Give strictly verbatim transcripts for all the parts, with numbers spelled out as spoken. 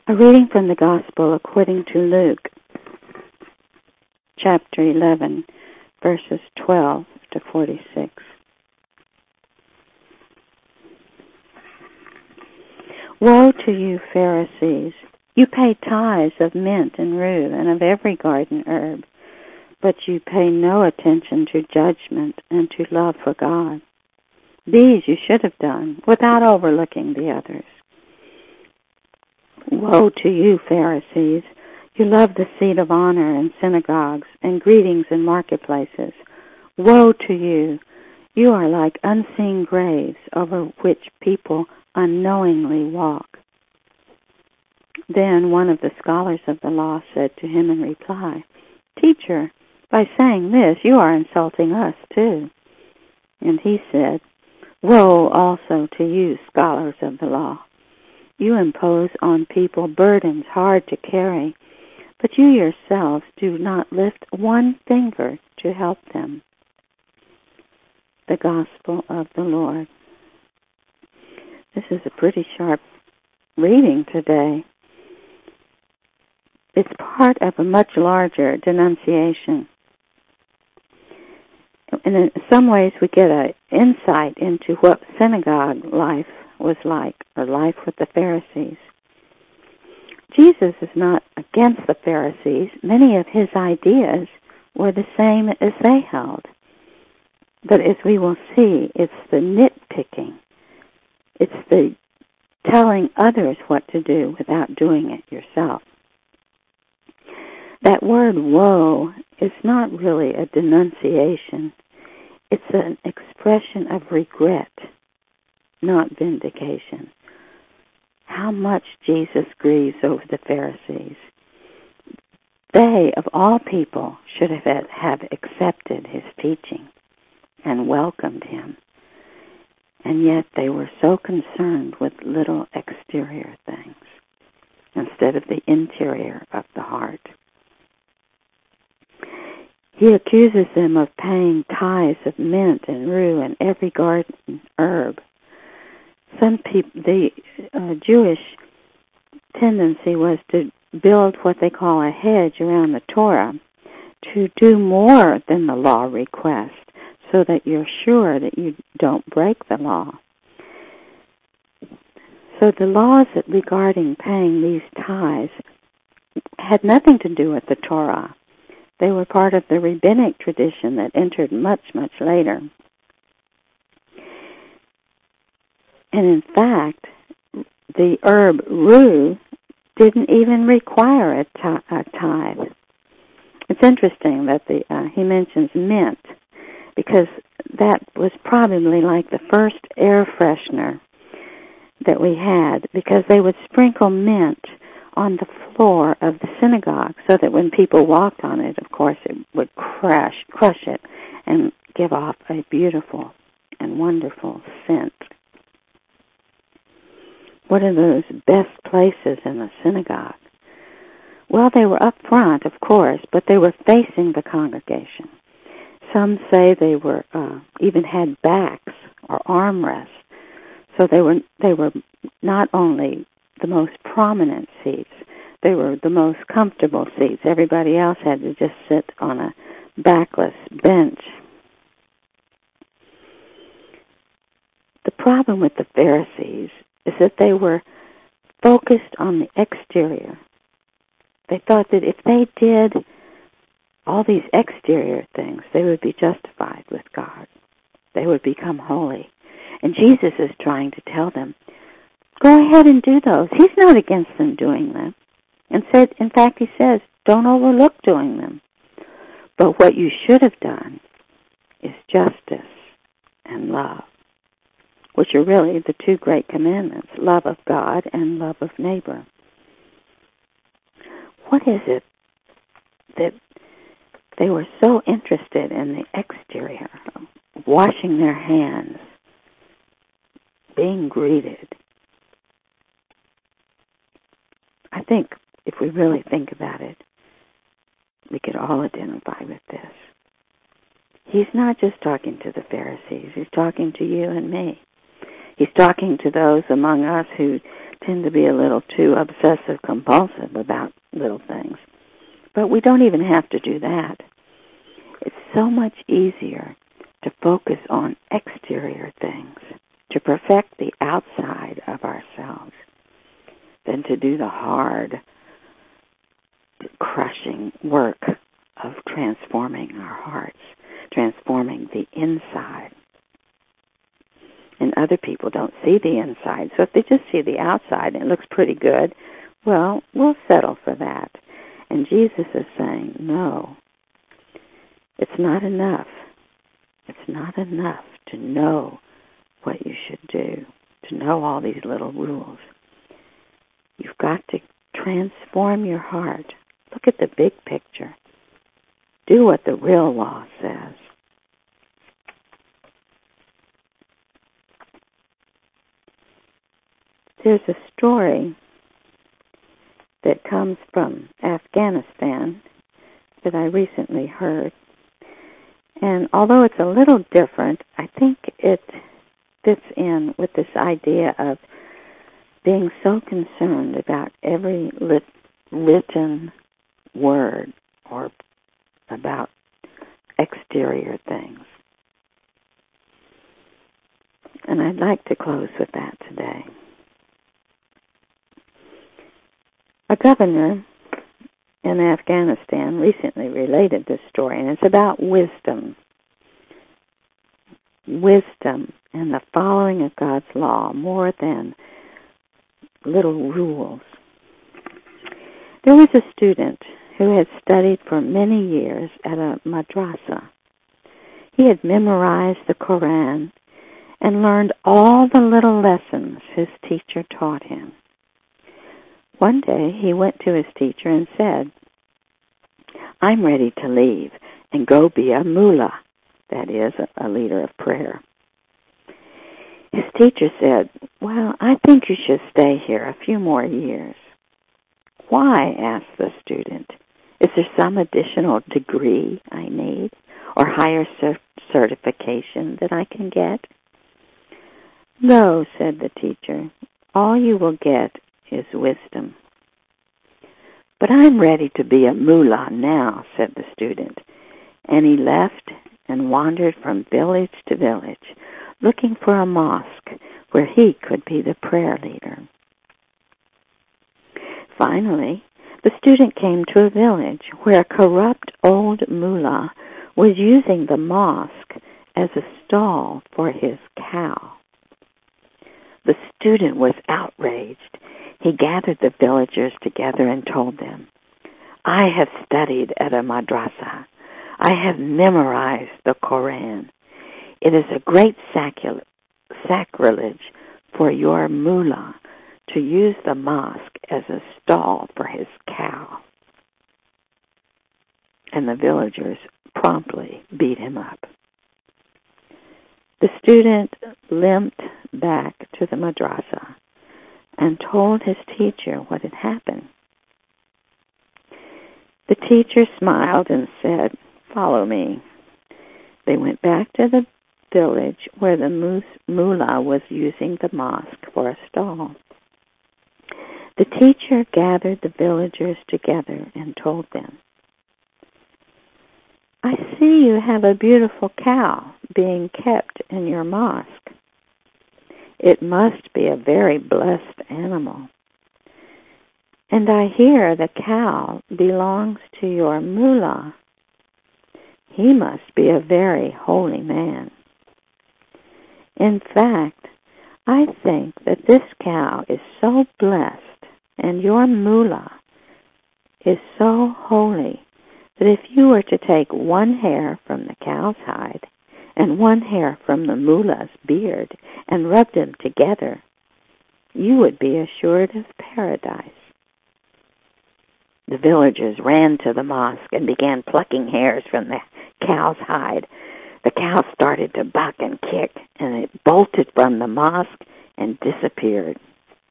A reading from the Gospel according to Luke, chapter eleven, verses twelve to forty-six. Woe to you, Pharisees! You pay tithes of mint and rue and of every garden herb, but you pay no attention to judgment and to love for God. These you should have done without overlooking the others. Woe to you, Pharisees! You love the seat of honor in synagogues and greetings in marketplaces. Woe to you! You are like unseen graves over which people unknowingly walk. Then one of the scholars of the law said to him in reply, Teacher, by saying this, you are insulting us too. And he said, Woe also to you, scholars of the law! You impose on people burdens hard to carry, but you yourselves do not lift one finger to help them. The Gospel of the Lord. This is a pretty sharp reading today. It's part of a much larger denunciation. And in some ways we get an insight into what synagogue life was like, or life with the Pharisees. Jesus is not against the Pharisees. Many of his ideas were the same as they held. But as we will see, it's the nitpicking. It's the telling others what to do without doing it yourself. That word woe is not really a denunciation. It's an expression of regret, not vindication. How much Jesus grieves over the Pharisees. They, of all people, should have, have accepted his teaching and welcomed him. And yet they were so concerned with little exterior things instead of the interior of the heart. He accuses them of paying tithes of mint and rue and every garden herb. Some people, the uh, Jewish tendency was to build what they call a hedge around the Torah to do more than the law requests so that you're sure that you don't break the law. So the laws that regarding paying these tithes had nothing to do with the Torah. They were part of the rabbinic tradition that entered much, much later. And in fact, the herb rue didn't even require a, t- a tithe. It's interesting that the uh, he mentions mint, because that was probably like the first air freshener that we had, because they would sprinkle mint on the floor of the synagogue so that when people walked on it, of course, it would crush, crush it and give off a beautiful and wonderful scent. What are those best places in the synagogue? Well, they were up front, of course, but they were facing the congregation. Some say they were uh, even had backs or armrests, so they were they were not only the most prominent seats, they were the most comfortable seats. Everybody else had to just sit on a backless bench. The problem with the Pharisees is that they were focused on the exterior. They thought that if they did all these exterior things, they would be justified with God. They would become holy. And Jesus is trying to tell them, go ahead and do those. He's not against them doing them. And said, in fact, he says, don't overlook doing them. But what you should have done is justice and love, which are really the two great commandments, love of God and love of neighbor. What is it that they were so interested in the exterior, washing their hands, being greeted? I think if we really think about it, we could all identify with this. He's not just talking to the Pharisees. He's talking to you and me. He's talking to those among us who tend to be a little too obsessive-compulsive about little things. But we don't even have to do that. It's so much easier to focus on exterior things, to perfect the outside of ourselves, than to do the hard, crushing work of transforming our hearts, transforming the inside. And other people don't see the inside. So if they just see the outside and it looks pretty good, well, we'll settle for that. And Jesus is saying, no, it's not enough. It's not enough to know what you should do, to know all these little rules. You've got to transform your heart. Look at the big picture. Do what the real law says. There's a story that comes from Afghanistan that I recently heard. And although it's a little different, I think it fits in with this idea of being so concerned about every lit, written word or about exterior things. And I'd like to close with that today. A governor in Afghanistan recently related this story, and it's about wisdom. Wisdom and the following of God's law more than little rules. There was a student who had studied for many years at a madrasa. He had memorized the Quran and learned all the little lessons his teacher taught him. One day he went to his teacher and said, I'm ready to leave and go be a mullah, that is, a leader of prayer. His teacher said, well, I think you should stay here a few more years. Why? Asked the student. Is there some additional degree I need or higher cert- certification that I can get? No, said the teacher. All you will get is wisdom. But I'm ready to be a mullah now, said the student. And he left and wandered from village to village, looking for a mosque where he could be the prayer leader. Finally, the student came to a village where a corrupt old mullah was using the mosque as a stall for his cow. The student was outraged. He gathered the villagers together and told them, I have studied at a madrasa. I have memorized the Quran. It is a great sacri- sacrilege for your mullah to use the mosque as a stall for his cow. And the villagers promptly beat him up. The student limped back to the madrasa and told his teacher what had happened. The teacher smiled and said, follow me. They went back to the village where the mullah was using the mosque for a stall. The teacher gathered the villagers together and told them, I see you have a beautiful cow being kept in your mosque. It must be a very blessed animal. And I hear the cow belongs to your mullah. He must be a very holy man. In fact, I think that this cow is so blessed and your mullah is so holy that if you were to take one hair from the cow's hide and one hair from the mullah's beard and rub them together, you would be assured of paradise. The villagers ran to the mosque and began plucking hairs from the cow's hide. The cow started to buck and kick, and it bolted from the mosque and disappeared.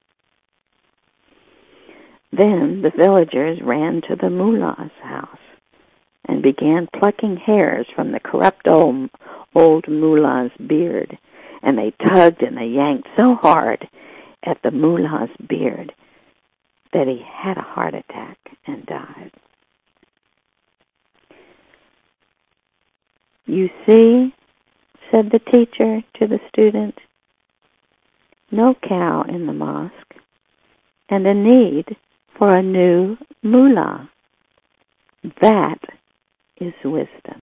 Then the villagers ran to the mullah's house and began plucking hairs from the corrupt old, old mullah's beard, and they tugged and they yanked so hard at the mullah's beard that he had a heart attack and died. You see, said the teacher to the student, no cow in the mosque and a need for a new mullah. That is wisdom.